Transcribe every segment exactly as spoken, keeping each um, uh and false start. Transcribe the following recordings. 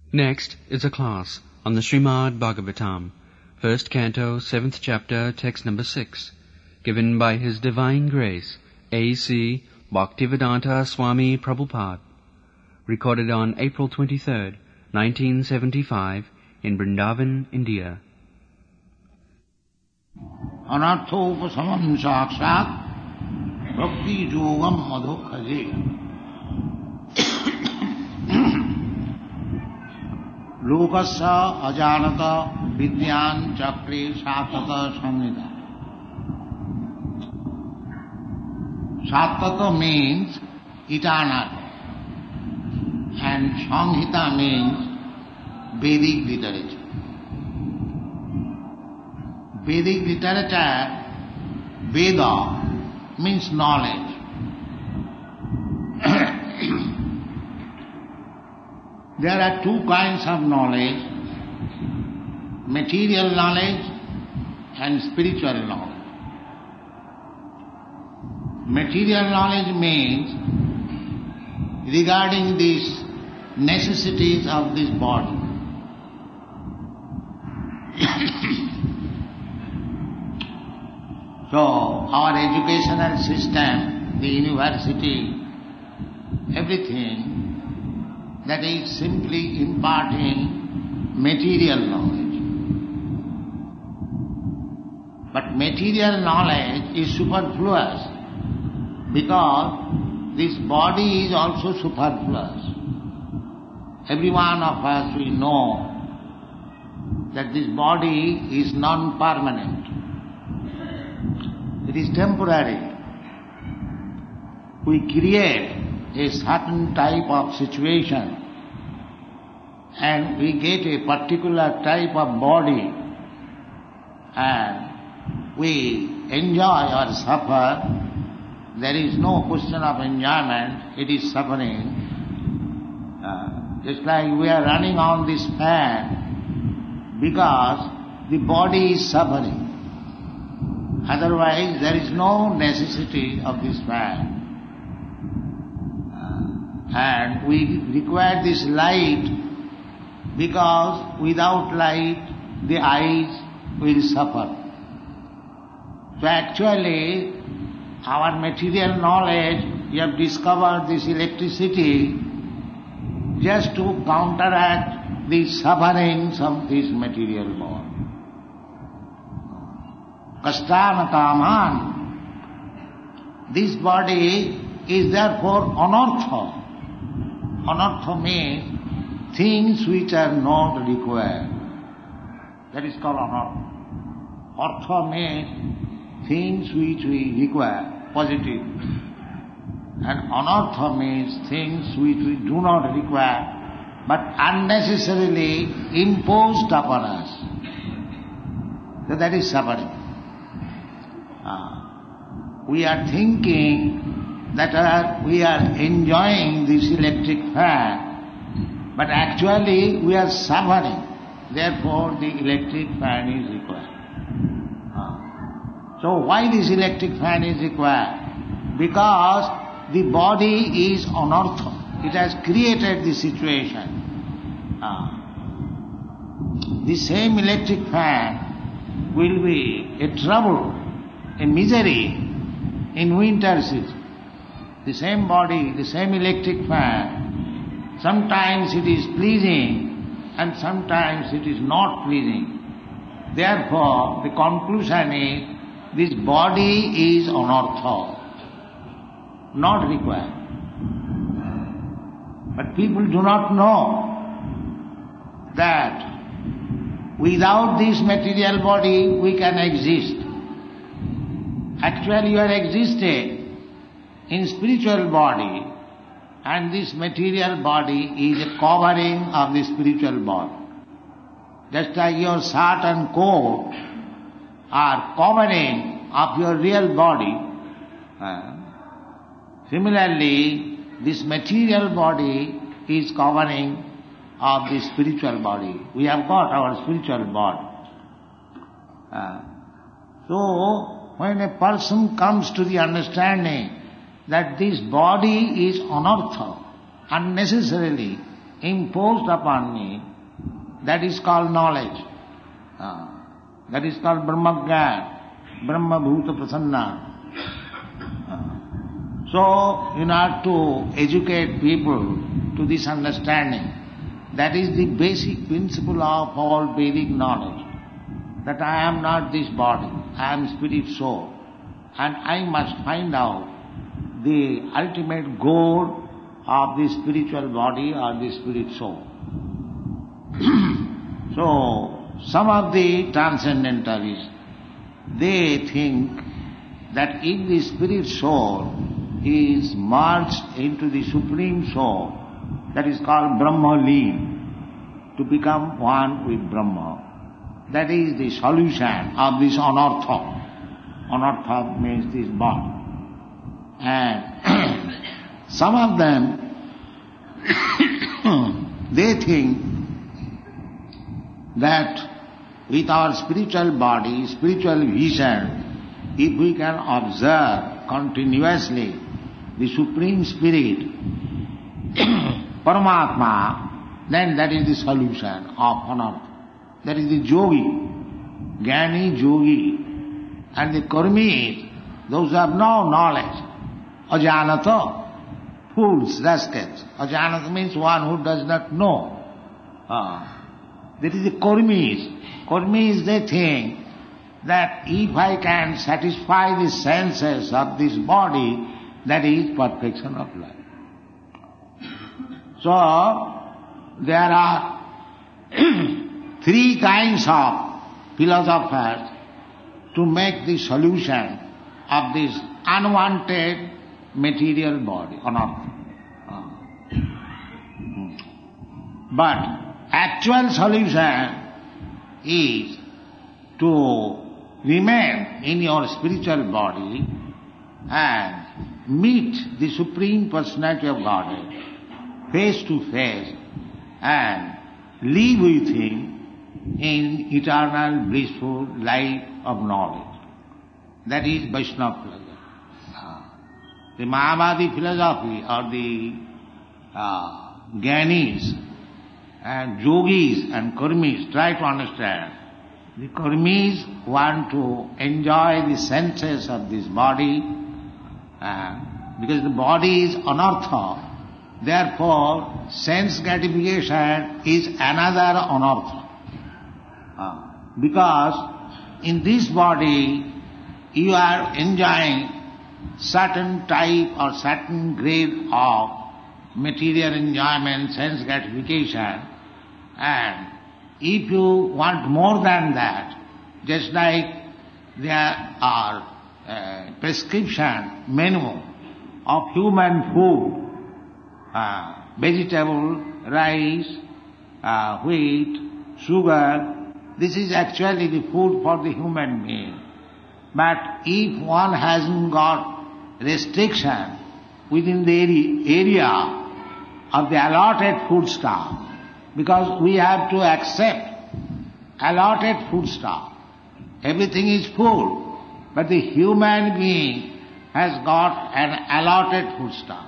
Next is a class on the Srimad Bhagavatam, first canto, seventh chapter, text number six, given by His Divine Grace, A C Bhaktivedanta Swami Prabhupada, recorded on April twenty-third, nineteen seventy-five, in Vrindavan, India. Anarthopasamam sakshat bhakti yogam madhukhaje lokasya ajanata vidyan chakri satata samhita. Satata means eternal and samhita means Vedic literature. Vedic literature, Veda, means knowledge. There are two kinds of knowledge, material knowledge and spiritual knowledge. Material knowledge means regarding these necessities of this body. So, our educational system, the university, everything, that is simply imparting material knowledge. But material knowledge is superfluous because this body is also superfluous. Every one of us will know that this body is non-permanent. It is temporary. We create a certain type of situation and we get a particular type of body and we enjoy or suffer. There is no question of enjoyment, it is suffering. Uh, just like we are running on this fan because the body is suffering. Otherwise there is no necessity of this fan. And we require this light because without light the eyes will suffer. So actually our material knowledge, we have discovered this electricity just to counteract the sufferings of this material body. Kashtana kaman. This body is therefore anartha. Anartha means things which are not required. That is called anartha. Artha means things which we require, positive. And anartha means things which we do not require, but unnecessarily imposed upon us. So that is suffering. Uh, we are thinking that uh, we are enjoying this electric fan, but actually we are suffering. Therefore the electric fan is required. Uh, so why this electric fan is required? Because the body is anartha. It has created the situation. Uh, the same electric fan will be a trouble, a misery in winter season. The same body, the same electric fan, sometimes it is pleasing and sometimes it is not pleasing. Therefore, the conclusion is, this body is anartha, not required. But people do not know that without this material body we can exist. Actually you are existed in spiritual body, and this material body is a covering of the spiritual body. Just like your shirt and coat are covering of your real body, uh, similarly this material body is covering of the spiritual body. We have got our spiritual body. Uh, so when a person comes to the understanding that this body is anartha, unnecessarily imposed upon me, that is called knowledge. Uh, that is called Brahmagyan, Brahma Bhuta Prasanna. Uh, so, in order to educate people to this understanding, that is the basic principle of all Vedic knowledge, that I am not this body, I am spirit soul, and I must find out the ultimate goal of the spiritual body or the spirit soul. So, some of the transcendentalists, they think that if the spirit soul is merged into the supreme soul, that is called Brahma-Leen, to become one with Brahma, that is the solution of this anartha. Anartha means this body. And some of them, they think that with our spiritual body, spiritual vision, if we can observe continuously the Supreme Spirit, Paramatma, then that is the solution of anartha. That is the yogi, jnani yogi, and the karmis, those who have no knowledge, ajanata, fools, rascals. Ajanata means one who does not know. Uh, that is the karmis. Karmis, they think that if I can satisfy the senses of this body, that is perfection of life. So, there are three kinds of philosophers to make the solution of this unwanted material body, anartha. But actual solution is to remain in your spiritual body and meet the Supreme Personality of Godhead face to face and live with Him in eternal blissful life of knowledge. That is Vaishnava philosophy. Uh, the Mayavadi philosophy or the uh, Jnanis and Yogis and Karmis try to understand. The Karmis want to enjoy the senses of this body uh, because the body is anartha. Therefore, sense gratification is another anartha. Uh, because in this body, you are enjoying certain type or certain grade of material enjoyment, sense gratification, and if you want more than that, just like there are uh, prescription menu of human food, Uh, vegetable, rice, uh, wheat, sugar, this is actually the food for the human being. But if one hasn't got restriction within the area of the allotted food stuff, because we have to accept allotted food stuff, everything is full, but the human being has got an allotted food stuff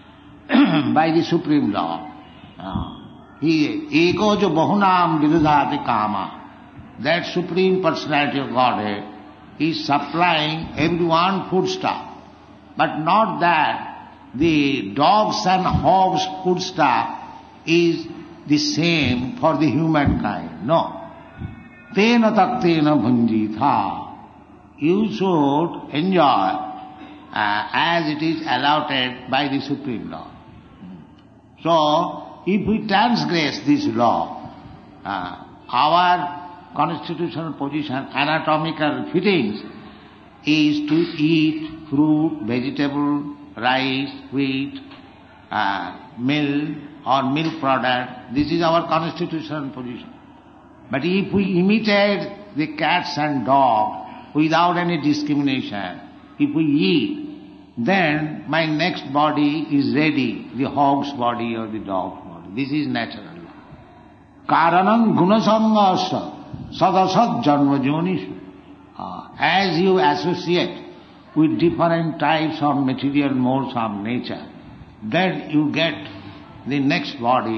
by the Supreme Lord. Uh, he, eko jo bahunam vidadhati kama, that Supreme Personality of Godhead is supplying everyone food stuff. But not that the dogs and hogs food stuff is the same for the humankind. No. Tena taktena bhunjitha. You should enjoy uh, as it is allotted by the Supreme Lord. So, if we transgress this law, uh, our constitutional position, anatomical fittings, is to eat fruit, vegetable, rice, wheat, uh, milk or milk product. This is our constitutional position. But if we imitate the cats and dogs without any discrimination, if we eat, then my next body is ready, the hog's body or the dog's body. This is natural. Karanam gunasangasa sadasat janma jonishu. As you associate with different types of material modes of nature, then you get the next body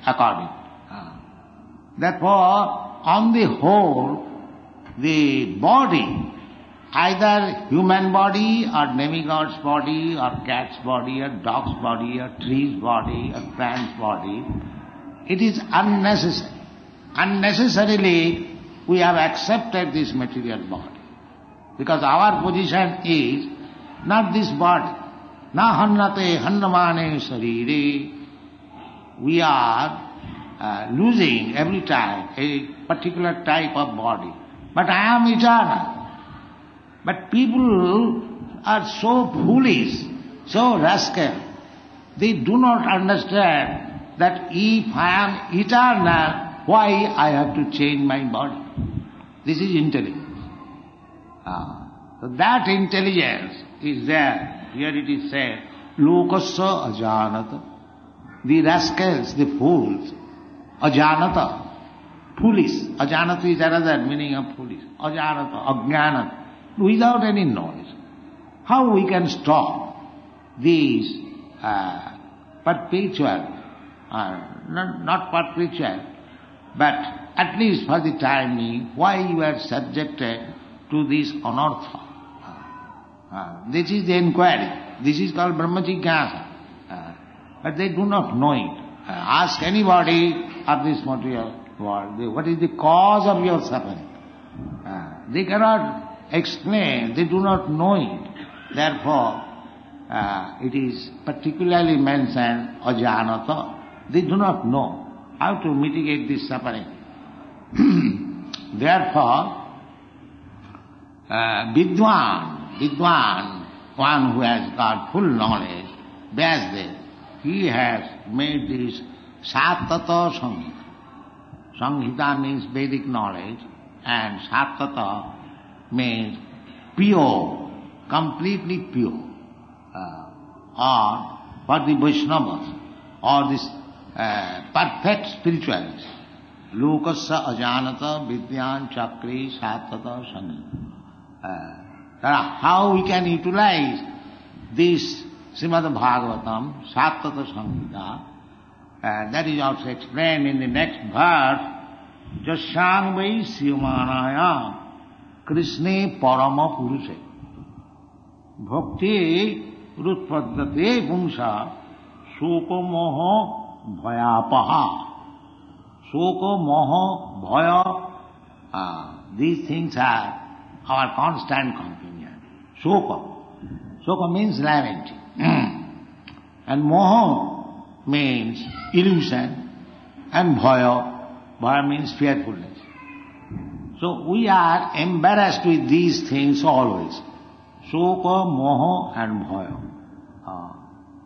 according. Uh, Therefore, on the whole, the body, either human body or demigod's body or cat's body or dog's body or tree's body or plant's body, it is unnecessary. Unnecessarily we have accepted this material body. Because our position is not this body. Na hannate hannamane sarire. We are uh, losing every time a particular type of body. But I am eternal. But people are so foolish, so rascal. They do not understand that if I am eternal, why I have to change my body? This is intelligence. Ah. So that intelligence is there. Here it is said, Lokasya ajanata. The rascals, the fools, ajanata, foolish. Ajanata is another meaning of foolish. Ajanata, ajnanata, without any knowledge. How we can stop these uh, perpetual, uh, not, not perpetual, but at least for the time being, why you are subjected to this anartha. Uh, this is the inquiry. This is called Brahma Jigyasa. Uh, but they do not know it. Uh, ask anybody of this material world, they, what is the cause of your suffering? Uh, they cannot explain, they do not know it. Therefore, uh, it is particularly mentioned ajanata. They do not know how to mitigate this suffering. Therefore, uh, Vidwan, Vidwan, one who has got full knowledge, Vyasdev, he has made this Sattata Samhita. Samhita means Vedic knowledge, and Sattata means pure, completely pure. Uh, or for the Vaishnavas, or this uh, perfect spiritualist. Lokasya ajanata vidyan chakri sattata samhita. Uh, how we can utilize this Srimad Bhagavatam, Sattata Samhita, uh, that is also explained in the next verse, Jasyang vai syamanaya Krishne parama purushe bhakti rutpadate pumsa shoko moho bhayapaha. Shoko moho bhaya, uh, these things are our constant companion. Shoko. Shoko means lamenting. And moho means illusion. And bhaya, bhaya means fearfulness. So we are embarrassed with these things always. Shoko, moho and bhaya. Uh,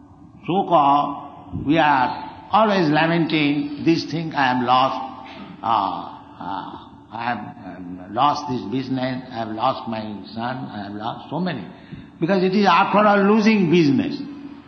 shoko, we are always lamenting, this thing I am lost, uh, uh, I have um, lost this business, I have lost my son, I have lost so many. Because it is after all losing business.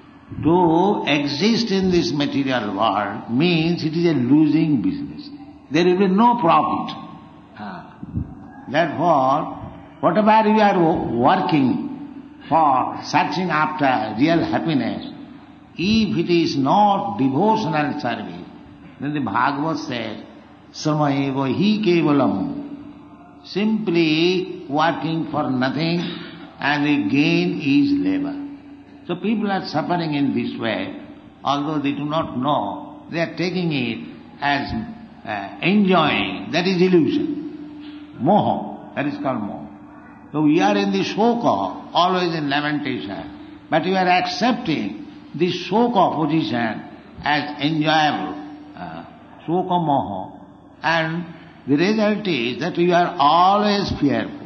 To exist in this material world means it is a losing business. There will be no profit. Uh, therefore, whatever you are working for, searching after real happiness, if it is not devotional service, then the Bhagavad says, Samaeva hi kevalam. Simply working for nothing and the gain is labor. So people are suffering in this way, although they do not know, they are taking it as uh, enjoying. That is illusion. Moha, that is called moha. So we are in the shoka, always in lamentation, but we are accepting this shoka position as enjoyable, uh, shoka moha, and the result is that you are always fearful.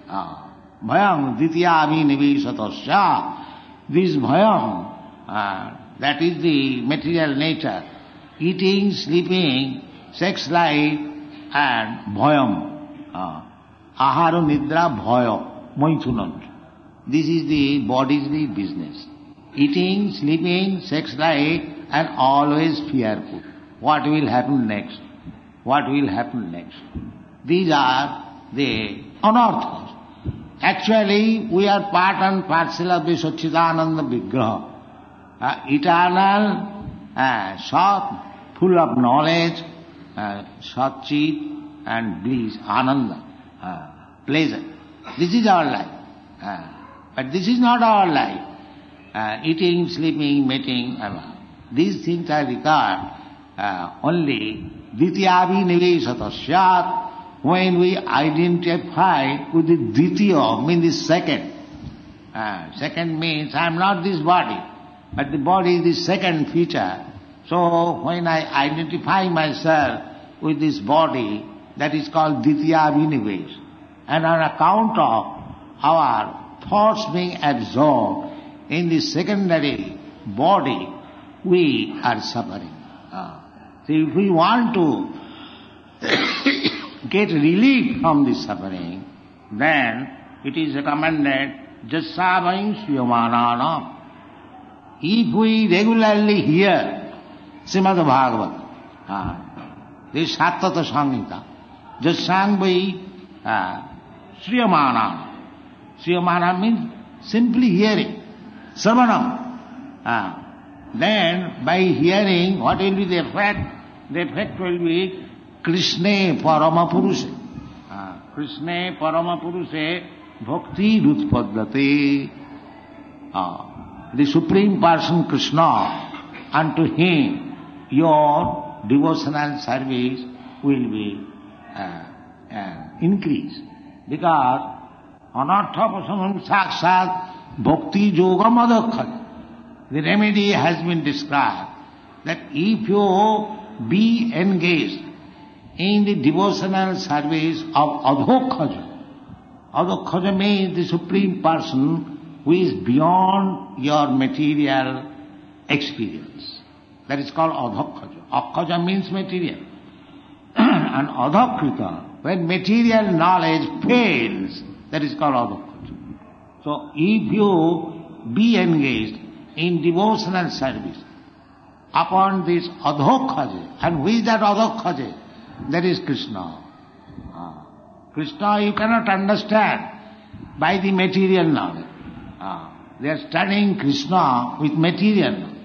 Bhayam ditya avinivesatasya. This bhayam, uh, that is the material nature, eating, sleeping, sex life, and bhayam, uh, ahara nidra bhaya, maithunant. This is the bodily business. Eating, sleeping, sex life, and always fearful. What will happen next? What will happen next? These are the anarthas. Actually, we are part and parcel of the Satchidananda Vigraha. Uh, eternal, uh, Sat, full of knowledge, uh, Satchit and bliss, Ananda, uh, pleasure. This is our life. Uh, but this is not our life. Uh, eating, sleeping, mating, uh, these things are required uh, only Dityavi Nivesatasyat, when we identify with the Ditya, means the second. Uh, second means I am not this body, but the body is the second feature. So when I identify myself with this body, that is called Ditya Vinivesh. And on account of our thoughts being absorbed in the secondary body, we are suffering. Uh, so if we want to get relief from this suffering, then it is recommended Jasavayim Sriyamananam. If we regularly hear Srimad Bhagavad, uh, this Sattata Samhita, Jasavayim uh, Sriyamananam. Sriyamananam means simply hearing, Sravanam. Uh, then by hearing, what will be the effect? The effect will be Krishna Parama Purushe. Uh, Krishna Parama Purushe Bhakti Rutpadate. Uh, the Supreme Person Krishna, unto Him your devotional service will be uh, uh, increased. Because Anartha Pasamam Sakshat Bhakti Yogam Adakkhata. The remedy has been described that if you be engaged in the devotional service of Adhokhaja, Adhokhaja means the Supreme Person who is beyond your material experience. That is called Adhokhaja. Akhaja means material. And Adhakrita, when material knowledge fails, that is called Adhokhaja. So if you be engaged in devotional service upon this Adhokhaja, and who is that Adhokhaja? That is Krishna. Ah. Krishna you cannot understand by the material knowledge. Ah. They are studying Krishna with material knowledge.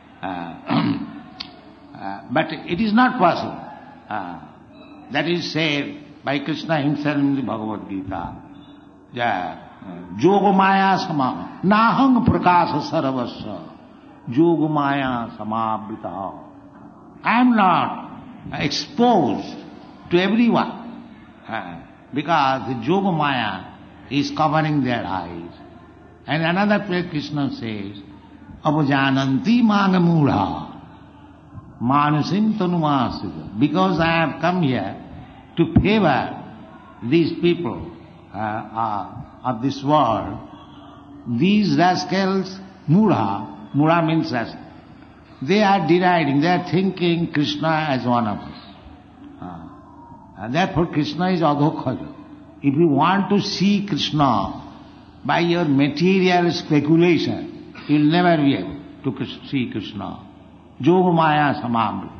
Ah. ah. But it is not possible. Ah. That is said by Krishna himself in the Bhagavad Gita. Yeah. Yoga Maya Sama Nahang Prakasa Saravasya Yoga Maya Samabrita. I am not exposed to everyone uh, because the Yoga Maya is covering their eyes. And another place Krishna says, Apajananti Manamura Manasim Tanumasita. Because I have come here to favor these people uh, uh, of this world, these rascals, Mura, Mura means rascal, they are deriding, they are thinking Krishna as one of us. Uh, and therefore Krishna is Adhokhaja. If you want to see Krishna by your material speculation, you will never be able to see Krishna. Yoga Maya Samamri.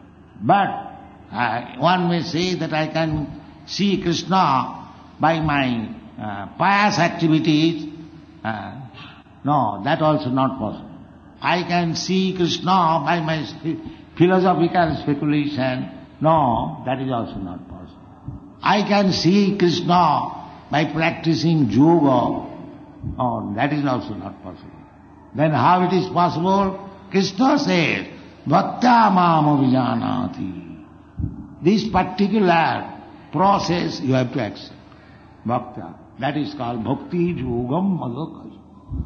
But uh, one may say that I can see Krishna by my uh, pious activities. Uh, no, that also not possible. I can see Krishna by my philosophical speculation. No, that is also not possible. I can see Krishna by practicing yoga. Oh, that is also not possible. Then how it is possible? Krishna says, Bhakta mama vijanati. This particular process you have to accept. Bhakta. That is called bhakti yogam adhokhaja.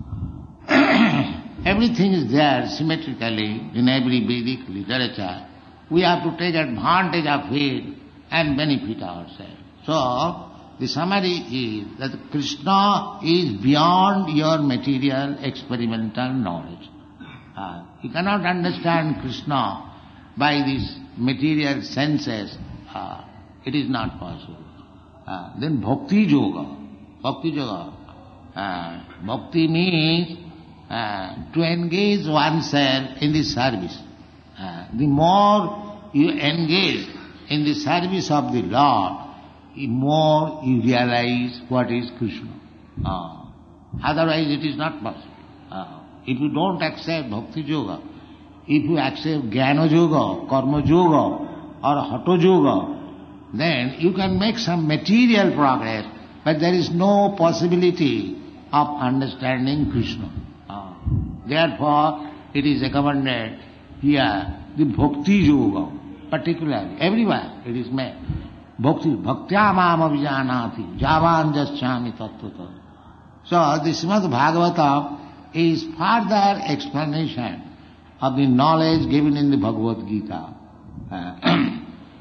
Everything is there symmetrically in every Vedic literature. We have to take advantage of it and benefit ourselves. So, the summary is that Krishna is beyond your material experimental knowledge. Uh, you cannot understand Krishna by these material senses. Uh, it is not possible. Uh, then bhakti yoga. Bhakti yoga. Uh, bhakti means uh, to engage oneself in the service. Uh, the more you engage in the service of the Lord, the more you realize what is Krishna. Uh, otherwise it is not possible. Uh, if you don't accept bhakti yoga, if you accept Jnana Yoga, Karma Yoga or Hatha Yoga, then you can make some material progress, but there is no possibility of understanding Krishna. Uh, therefore, it is recommended here, the Bhakti Yoga, particularly, everywhere it is made. Bhakti, Bhaktya Mam Avijanati, Javan Jaschami Tattvata. So, the Srimad Bhagavatam is further explanation of the knowledge given in the Bhagavad Gita. Uh,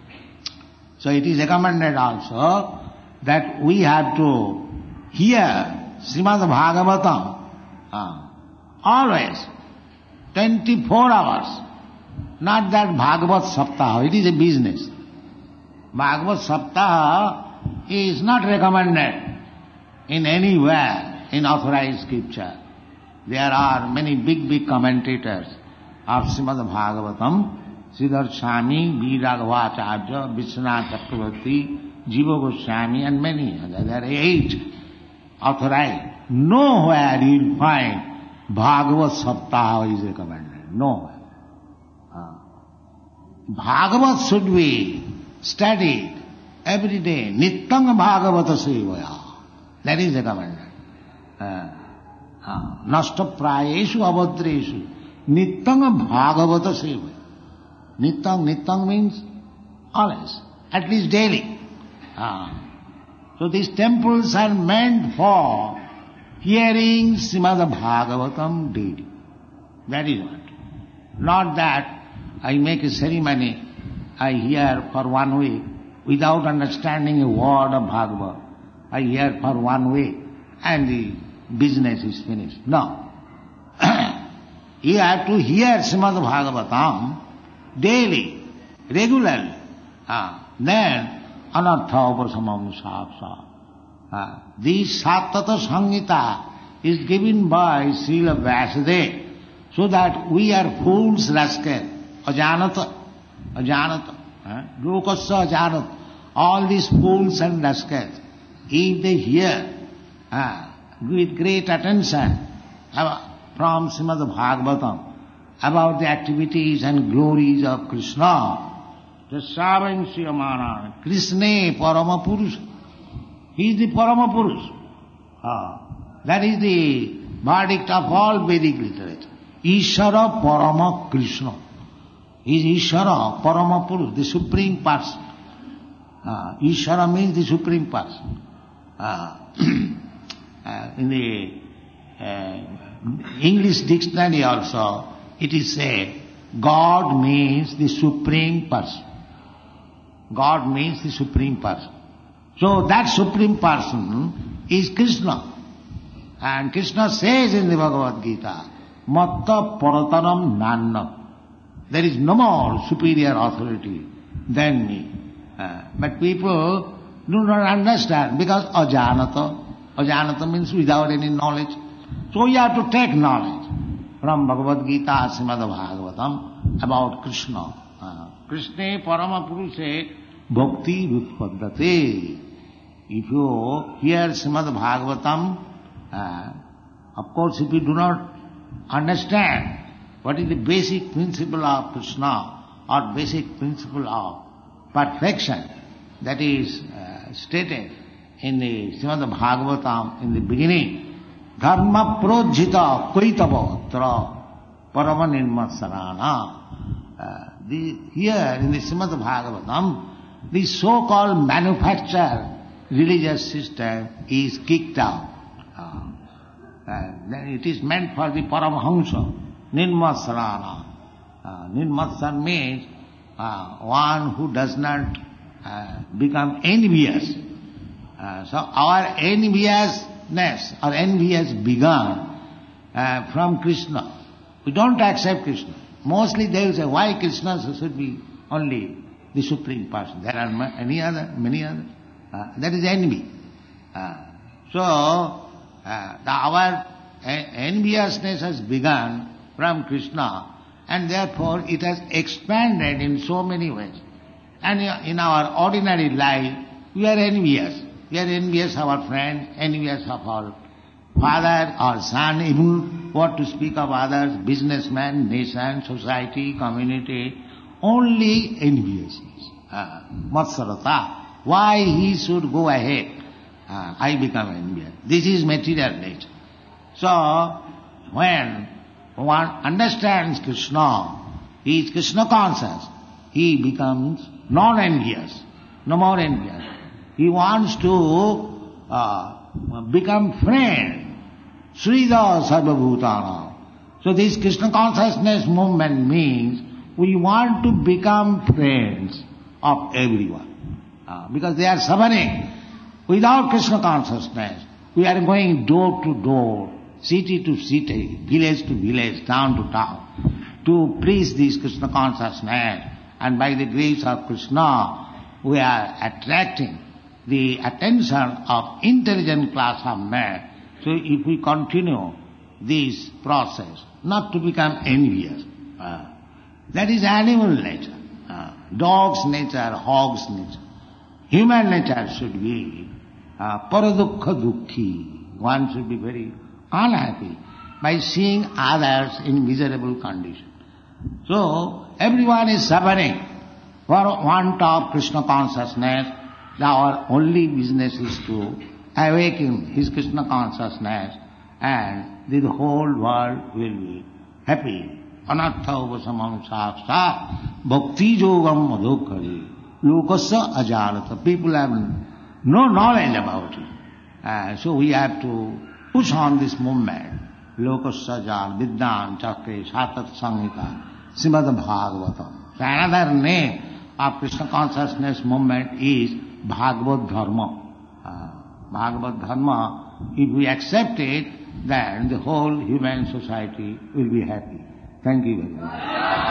so it is recommended also that we have to hear Srimad Bhagavatam uh, always, twenty-four hours. Not that Bhagavad Saptaha, it is a business. Bhagavad Saptaha is not recommended in anywhere in authorized scripture. There are many big, big commentators of Srimad Bhagavatam, Siddharth Swami, B. Raghavacharya, Vishwanath Chakravarti, Jiva Goswami and many others. There are eight authorized. Nowhere you will find Bhagavad Saptaha is recommended. Nowhere. Uh, Bhagavad should be studied every day. Nityam Bhagavata Sevaya. That is recommended. Uh, uh, Nasta Prayeshu Abhadreshu. Nityam Bhagavata Sevaya. Nityam, Nityam means always, at least daily. Uh, so these temples are meant for hearing Srimad Bhagavatam daily. That is what. Not that I make a ceremony, I hear for one week without understanding a word of Bhagavad. I hear for one week and the business is finished. No. You have to hear Srimad Bhagavatam daily, regularly. Ah, then anartha upasamam sapsa. Ah, this Sattata Samhita is given by Srila Vyasadeva so that we are fools, rascal, ajanata, ajanata, ah, lokasya ajanata. All these fools and rascals, if they hear ah, with great attention from Srimad Bhagavatam about the activities and glories of Krishna, Jasavan Sriyamana, Krishna Parama Purusha. He is the Parama Purusha. Ah, that is the verdict of all Vedic literature. Ishara Parama Krishna. He is Ishara Parama Purusha, the Supreme Person. Ah, Ishara means the Supreme Person. Ah, uh, in the uh, English dictionary also, it is said, God means the Supreme Person. God means the Supreme Person. So that Supreme Person is Krishna. And Krishna says in the Bhagavad Gita, Matta Paratanam Nanna. There is no more superior authority than me. Uh, but people do not understand because ajanata. Ajanata means without any knowledge. So you have to take knowledge from Bhagavad Gita, Srimad Bhagavatam about Krishna. Uh, Krishna Parama Purushe Bhakti Utpaddate. If you hear Srimad Bhagavatam, uh, of course if you do not understand what is the basic principle of Krishna or basic principle of perfection that is uh, stated in the Srimad Bhagavatam in the beginning, Dharma projita koitavatra parama nirmatsarana. Uh, the, here in the Srimad Bhagavatam, the so-called manufactured religious system is kicked out. Uh, uh, it is meant for the Paramahamsa, nirmatsarana. Uh, nirmatsar means uh, one who does not uh, become envious. Uh, so our enviousness or envy has begun uh, from Krishna. We don't accept Krishna. Mostly they will say, why Krishna should be only the Supreme Person? There are any other, many others. Uh, that is envy. Uh, so uh, the, our enviousness has begun from Krishna, and therefore it has expanded in so many ways. And in our ordinary life, we are envious. We are envious of our friends, envious of our father or son, even what to speak of others, businessman, nation, society, community, only enviousness. Uh, Matsarata. Why he should go ahead? Uh, I become envious. This is material nature. So, when one understands Krishna, he is Krishna conscious, he becomes non-envious, no more envious. He wants to uh, become friend. Srida Sarvabhutana. So this Krishna consciousness movement means we want to become friends of everyone. Uh, because they are suffering. Without Krishna consciousness, we are going door to door, city to city, village to village, town to town, to preach this Krishna consciousness. And by the grace of Krishna, we are attracting the attention of intelligent class of men. So if we continue this process, not to become envious, uh, that is animal nature, uh, dog's nature, hog's nature. Human nature should be uh, paradukha dukhi. One should be very unhappy by seeing others in miserable condition. So, everyone is suffering for want of Krishna consciousness. Our only business is to awaken his Krishna consciousness, and the whole world will be happy. Anartha upasamam saksa bhakti yogam madhukari lokasya ajanata. People have no knowledge about it. Uh, so we have to push on this movement. Lokasya ajan vidyan chakre satat sangita Srimad Bhagavatam. So another name of Krishna consciousness movement is Bhagavad Dharma. Uh, Bhagavad Dharma, if we accept it, then the whole human society will be happy. Thank you very much.